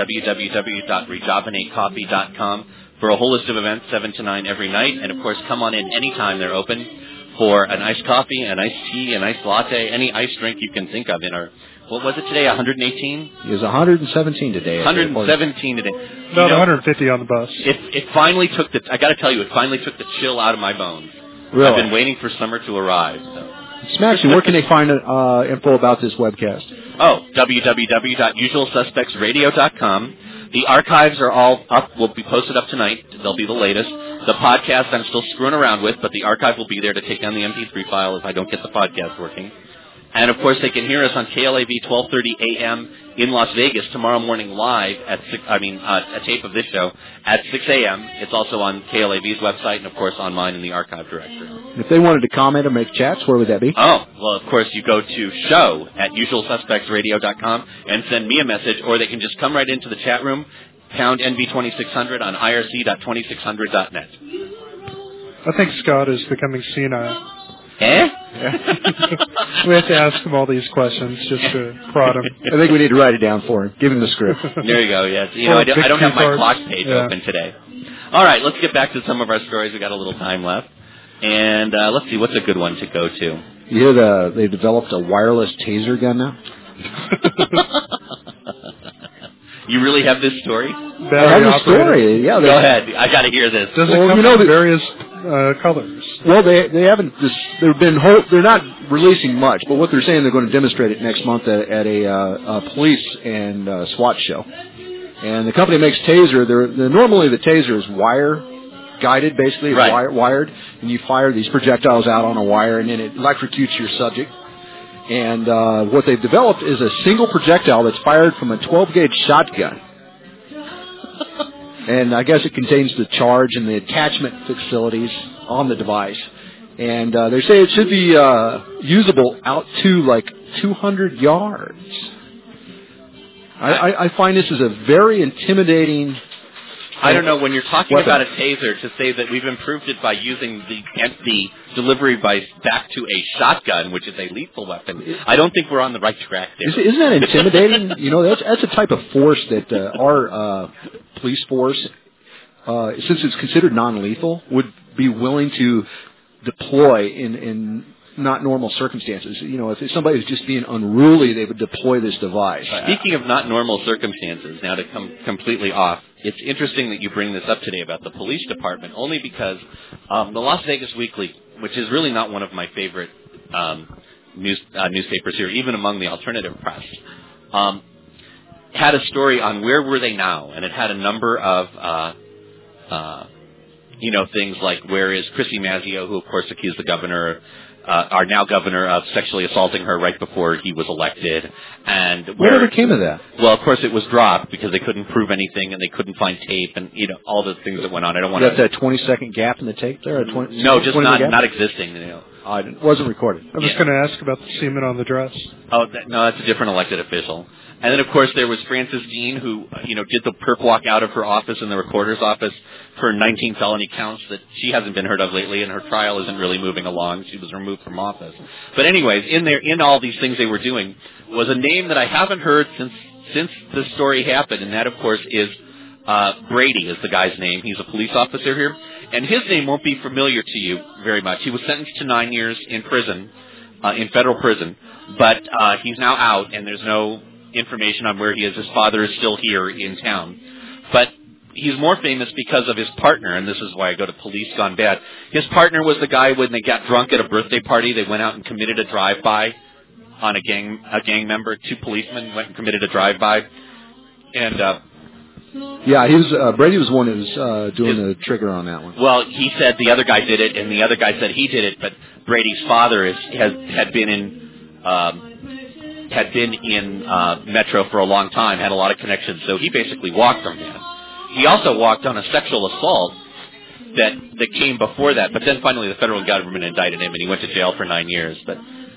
www.rejuvenatecoffee.com, for a whole list of events, 7 to 9 every night. And, of course, come on in anytime they're open for an iced coffee, an iced tea, an iced latte, any iced drink you can think of in our... What was it today, 118? It was 117 today. 117 today. About 150 on the bus. It finally took I got to tell you, it finally took the chill out of my bones. Really? I've been waiting for summer to arrive. So. Smash, where can they find info about this webcast? Oh, www.usualsuspectsradio.com. The archives are all up, will be posted up tonight. They'll be the latest. The podcast I'm still screwing around with, but the archive will be there to take down the MP3 file if I don't get the podcast working. And, of course, they can hear us on KLAV 1230 a.m. in Las Vegas tomorrow morning live at a tape of this show at 6 a.m. It's also on KLAV's website and, of course, on mine in the archive directory. If they wanted to comment or make chats, where would that be? Oh, well, of course, you go to show@usualsuspectsradio.com and send me a message, or they can just come right into the chat room, pound NV2600 on irc.2600.net. I think Scott is becoming senile. Eh? We have to ask him all these questions just to prod him. I think we need to write it down for him. Give him the script. There you go, yes. I don't have my clock page open today. All right, let's get back to some of our stories. We got a little time left. And let's see, what's a good one to go to? You hear they've developed a wireless taser gun now? You really have this story? I have the story. Yeah, go ahead. I got to hear this. Does it come in various colors? Well, they haven't. They're not releasing much, but what they're saying, they're going to demonstrate it next month at a police and SWAT show. And the company makes taser. Normally the taser is wire guided, basically, it's wired, and you fire these projectiles out on a wire, and then it electrocutes your subject. And what they've developed is a single projectile that's fired from a 12-gauge shotgun. And I guess it contains the charge and the attachment facilities on the device. And they say it should be usable out to like 200 yards. I find this is a very intimidating... I don't know, when you're talking about a taser, to say that we've improved it by using the delivery device back to a shotgun, which is a lethal weapon, I don't think we're on the right track there. Isn't that intimidating? You know, that's a type of force that our police force, since it's considered non-lethal, would be willing to deploy in not normal circumstances. You know, if somebody was just being unruly, they would deploy this device. Speaking of not normal circumstances, now to come completely off, it's interesting that you bring this up today about the police department, only because the Las Vegas Weekly, which is really not one of my favorite newspapers here, even among the alternative press, had a story on where were they now, and it had a number of things like where is Chrissy Mazzeo, who of course accused the governor, our now governor, of sexually assaulting her right before he was elected. And whatever came of that? Well, of course it was dropped because they couldn't prove anything and they couldn't find tape and all the things that went on. I don't want to. That's that 20-second gap in the tape there? No, just not existing. It wasn't recorded. I was going to ask about the semen on the dress. Oh, no, that's a different elected official. And then, of course, there was Frances Dean, who, did the perp walk out of her office in the recorder's office for 19 felony counts that she hasn't been heard of lately, and her trial isn't really moving along. She was removed from office. But anyways, in all these things they were doing was a name that I haven't heard since the story happened, and that, of course, is Brady is the guy's name. He's a police officer here. And his name won't be familiar to you very much. He was sentenced to 9 years in prison, in federal prison, but he's now out, and there's no information on where he is. His father is still here in town. But he's more famous because of his partner, and this is why I go to Police Gone Bad. His partner was the guy when they got drunk at a birthday party, they went out and committed a drive-by on a gang member. 2 policemen went and committed a drive-by. And yeah, he was Brady was the one who was doing the trigger on that one. Well, he said the other guy did it, and the other guy said he did it, but Brady's father had been in Metro for a long time, had a lot of connections, so he basically walked from that. He also walked on a sexual assault that came before that, but then finally the federal government indicted him, and he went to jail for 9 years. But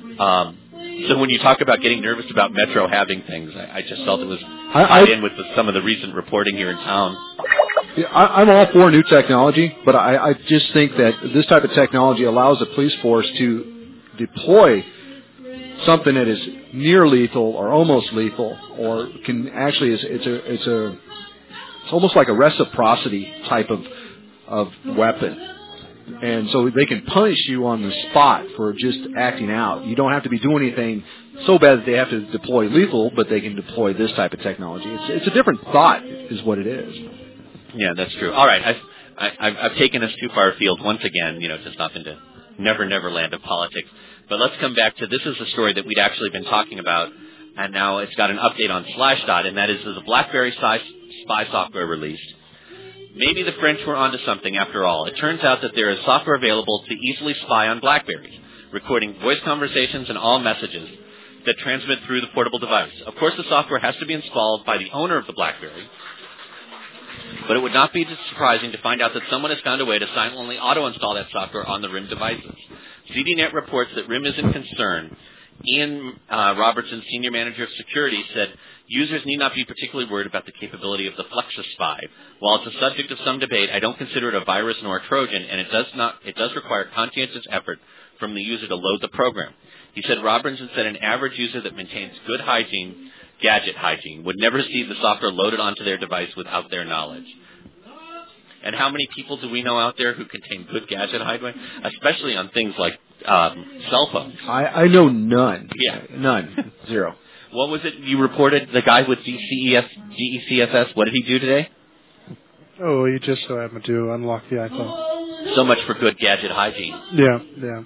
so when you talk about getting nervous about Metro having things, I just felt it was tied in with some of the recent reporting here in town. Yeah, I'm all for new technology, but I just think that this type of technology allows the police force to deploy something that is near lethal or almost lethal, or can actually it's almost like a reciprocity type of weapon. And so they can punish you on the spot for just acting out. You don't have to be doing anything so bad that they have to deploy lethal, but they can deploy this type of technology. It's a different thought is what it is. Yeah, that's true. All right, I've taken us too far afield once again, to stop into never land of politics. But let's come back to, this is a story that we'd actually been talking about, and now it's got an update on Slashdot, and that is the BlackBerry spy software released. Maybe the French were onto something after all. It turns out that there is software available to easily spy on BlackBerries, recording voice conversations and all messages that transmit through the portable device. Of course, the software has to be installed by the owner of the BlackBerry, but it would not be surprising to find out that someone has found a way to silently auto-install that software on the RIM devices. ZDNet reports that RIM isn't concerned. Ian Robertson, Senior Manager of Security, said users need not be particularly worried about the capability of the Flexus Spy. While it's a subject of some debate, I don't consider it a virus nor a Trojan, and it does require conscientious effort from the user to load the program. He said Robertson said an average user that maintains good hygiene, gadget hygiene, would never see the software loaded onto their device without their knowledge. And how many people do we know out there who contain good gadget hygiene, especially on things like cell phones? I know none. Yeah. None. Zero. What was it you reported? The guy with GECSS, what did he do today? Oh, he just so happened to unlock the iPhone. So much for good gadget hygiene. Yeah.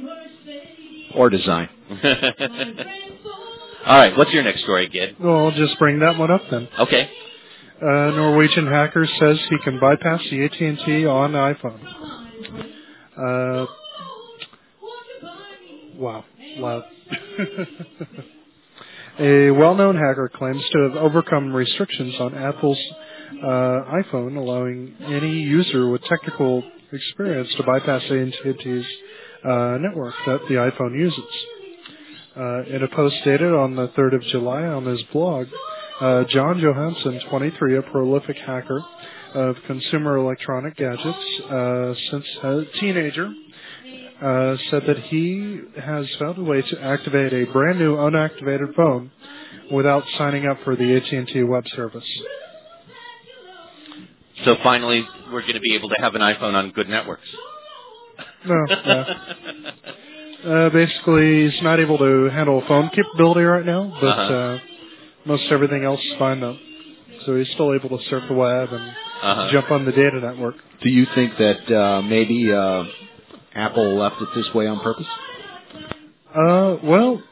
Or design. All right, what's your next story, Gid? Well, I'll just bring that one up then. Okay. Norwegian hacker says he can bypass the AT&T on iPhone. Wow. A well-known hacker claims to have overcome restrictions on Apple's iPhone, allowing any user with technical experience to bypass AT&T's network that the iPhone uses. In a post dated on the 3rd of July on his blog, John Johansson, 23, a prolific hacker of consumer electronic gadgets since a teenager, said that he has found a way to activate a brand new unactivated phone without signing up for the AT&T web service. So finally, we're going to be able to have an iPhone on good networks. No, basically, he's not able to handle phone capability right now, but most everything else is fine, though. So he's still able to surf the web and jump on the data network. Do you think that maybe Apple left it this way on purpose? Well,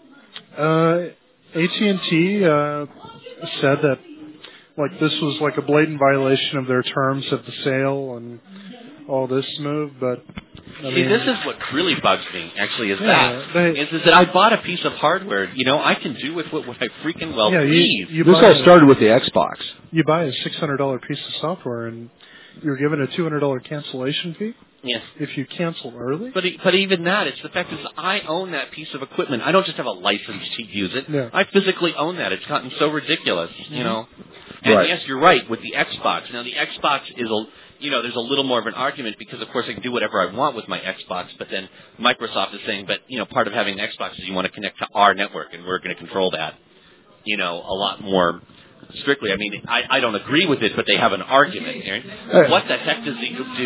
AT&T said that this was like a blatant violation of their terms of the sale and all this move, but this is what really bugs me, actually, is that I bought a piece of hardware, I can do with what I freaking please. This all started with the Xbox. You buy a $600 piece of software and you're given a $200 cancellation fee? Yes. If you cancel early? But even that, it's the fact is I own that piece of equipment. I don't just have a license to use it. Yeah. I physically own that. It's gotten so ridiculous, And right. yes, you're right, with the Xbox. Now, the Xbox is there's a little more of an argument because, of course, I can do whatever I want with my Xbox, but then Microsoft is saying, but, part of having an Xbox is you want to connect to our network, and we're going to control that, a lot more strictly. I mean, I don't agree with it, but they have an argument here. What the heck does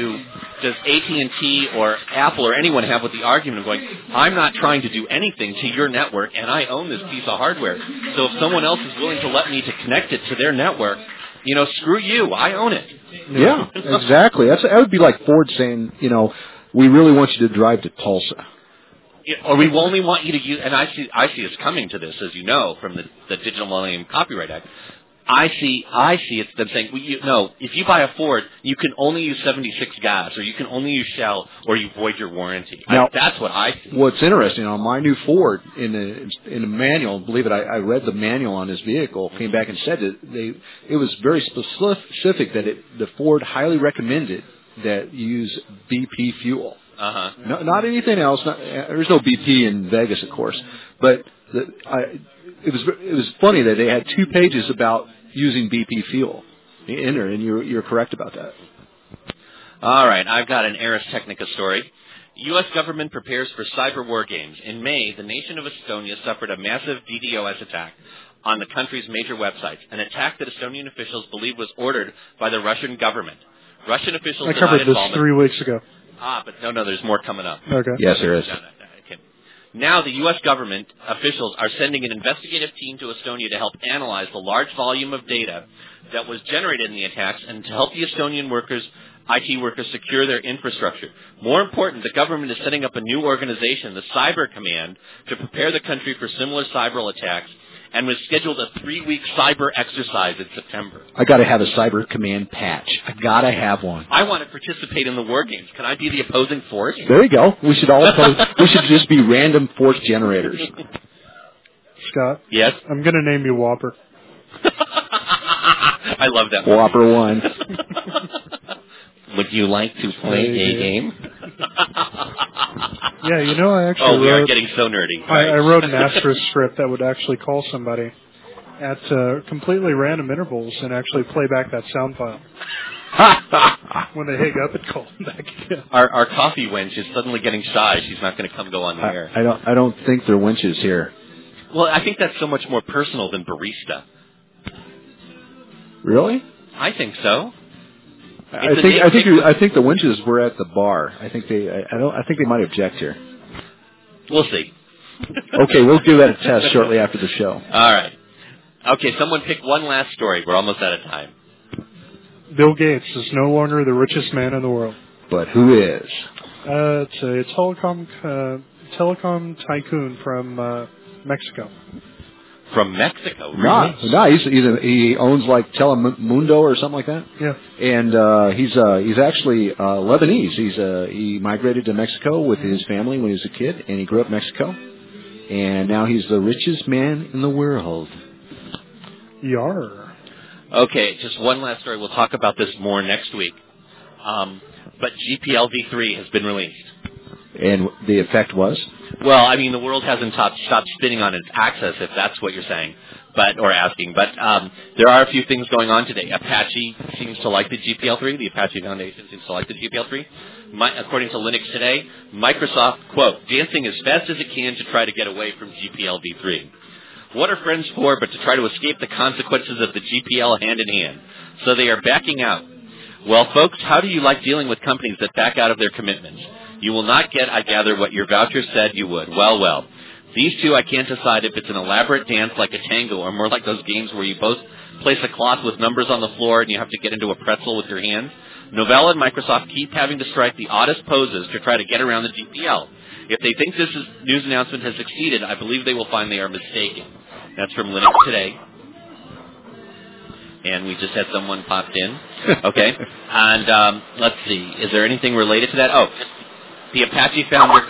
AT&T or Apple or anyone have with the argument of going, I'm not trying to do anything to your network, and I own this piece of hardware. So if someone else is willing to let me to connect it to their network, screw you, I own it. Yeah, exactly. That would be like Ford saying, we really want you to drive to Tulsa. Or we only want you to use, and I see it's coming to this, as you know, from the Digital Millennium Copyright Act. I see it's them saying, if you buy a Ford, you can only use 76 gas, or you can only use Shell, or you void your warranty. Now, that's what I see. What's interesting, on my new Ford, in a manual, believe it, I read the manual on this vehicle, came back and said that it was very specific that the Ford highly recommended that you use BP fuel. No, not anything else. There's no BP in Vegas, of course, but it was funny that they had 2 pages about using BP fuel in there, and you're correct about that. All right, I've got an Ars Technica story. U.S. government prepares for cyber war games. In May, the nation of Estonia suffered a massive DDoS attack on the country's major websites, an attack that Estonian officials believe was ordered by the Russian government. Russian officials I covered this 3 weeks ago. But no, there's more coming up. Okay. Yes, there is. Okay. Now the U.S. government officials are sending an investigative team to Estonia to help analyze the large volume of data that was generated in the attacks and to help the Estonian IT workers secure their infrastructure. More important, the government is setting up a new organization, the Cyber Command, to prepare the country for similar cyber attacks, and was scheduled a 3-week cyber exercise in September. I got to have a Cyber Command patch. I got to have one. I want to participate in the war games. Can I be the opposing force? There you go. We should all we should just be random force generators. Scott? Yes? I'm going to name you Whopper. I love that. Whopper 1. Would you like to play a game? Yeah, I actually we are getting so nerdy. I wrote an asterisk script that would actually call somebody at completely random intervals and actually play back that sound file. When they hang up, it calls them back again. Our coffee wench is suddenly getting shy. She's not going to go on the air. I don't think there are wenches here. Well, I think that's so much more personal than barista. Really? I think so. I think the winches were at the bar. I think they might object here. We'll see. Okay, we'll give that a test shortly after the show. All right. Okay, someone pick one last story. We're almost out of time. Bill Gates is no longer the richest man in the world. But who is? It's a telecom tycoon from Mexico. From Mexico, really? No, he owns like Telemundo or something like that. Yeah. And he's actually Lebanese. He migrated to Mexico with his family when he was a kid, and he grew up in Mexico. and now he's the richest man in the world. Yar. Okay, just one last story. We'll talk about this more next week. But GPL v3 has been released. And the effect was? Well, I mean, the world hasn't stopped spinning on its axis, if that's what you're saying, or asking. But there are a few things going on today. Apache seems to like the GPL3. The Apache Foundation seems to like the GPL3. According to Linux Today, Microsoft, quote, dancing as fast as it can to try to get away from GPL v3. What are friends for but to try to escape the consequences of the GPL hand in hand? So they are backing out. Well, folks, how do you like dealing with companies that back out of their commitments? You will not get, I gather, what your voucher said you would. Well. These two, I can't decide if it's an elaborate dance like a tango or more like those games where you both place a cloth with numbers on the floor and you have to get into a pretzel with your hands. Novell and Microsoft keep having to strike the oddest poses to try to get around the GPL. If they think this news announcement has succeeded, I believe they will find they are mistaken. That's from Linux Today. And we just had someone popped in. Okay. And let's see. Is there anything related to that? Oh, the Apache founder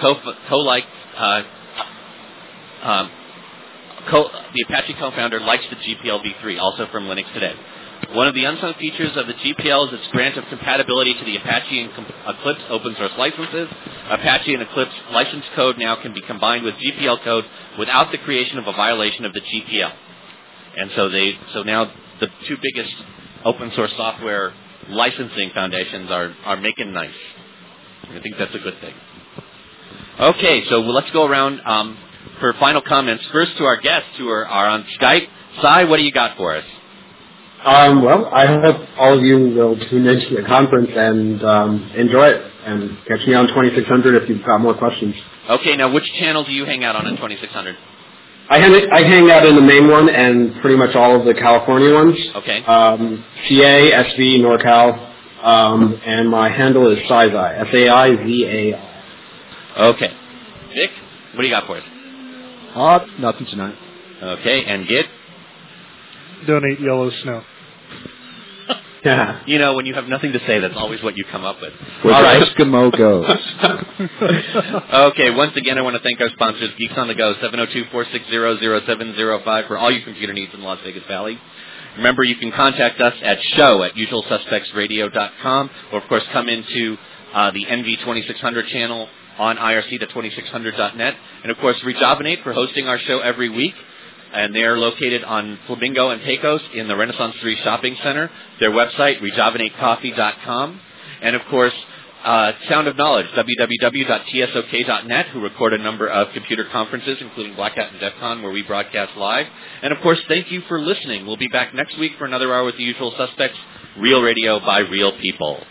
the Apache co-founder likes the GPL v3, also from Linux Today. One of the unsung features of the GPL is its grant of compatibility to the Apache and Eclipse open source licenses. Apache and Eclipse license code now can be combined with GPL code without the creation of a violation of the GPL. And so now the two biggest open source software licensing foundations are making nice. I think that's a good thing. Okay, so let's go around for final comments. First to our guests who are on Skype. Cy, what do you got for us? Well, I hope all of you will tune into the conference and enjoy it. And catch me on 2600 if you've got more questions. Okay, now which channel do you hang out on 2600? I hang out in the main one and pretty much all of the California ones. Okay. CA, SV, NorCal, and my handle is Saizai, S-A-I-Z-A-I. Okay. Vic, what do you got for us? Nothing tonight. Okay, and Git? Donate yellow snow. Yeah. You know, when you have nothing to say, that's always what you come up with. Where all right. Eskimo goes. Okay, once again, I want to thank our sponsors, Geeks on the Go, 702-460-0705 for all your computer needs in the Las Vegas Valley. Remember, you can contact us at show@usualsuspectsradio.com, or, of course, come into the NV2600 channel on irc.2600.net. And, of course, Rejovenate for hosting our show every week. And they are located on Flamingo and Pecos in the Renaissance 3 Shopping Center. Their website, rejovenatecoffee.com. And, of course, Sound of Knowledge, www.tsok.net, who record a number of computer conferences, including Black Hat and DEF CON, where we broadcast live. And, of course, thank you for listening. We'll be back next week for another hour with the usual suspects, Real Radio by Real People.